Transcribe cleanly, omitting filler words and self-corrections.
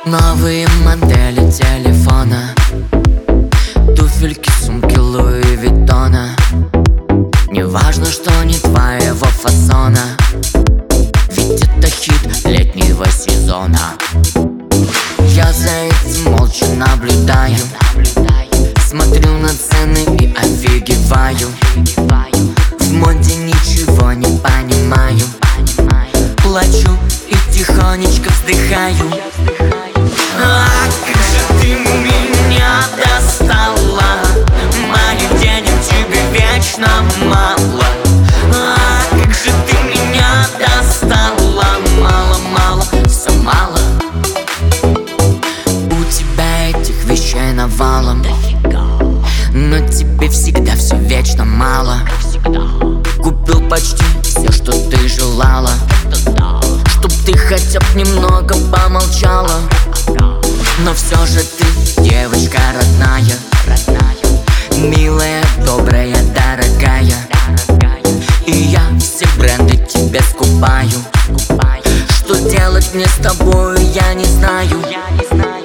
Новые модели телефона, туфельки, сумки Луи Виттона. Не важно, что не твоего фасона, ведь это хит летнего сезона. Я за этим молча наблюдаю, смотрю на цены и офигеваю. В моде ничего не понимаю, плачу и тихонечко вздыхаю. А как же ты меня достала, моих денег тебе вечно мало. А как же ты меня достала, мало-мало, все мало. У тебя этих вещей навалом, но тебе всегда все вечно мало. Купил почти все, что ты желала, чтоб ты хотя бы немного помолчала. Но все же ты девочка родная, милая, добрая, дорогая. И я все бренды тебе скупаю. Что делать мне с тобою, я не знаю.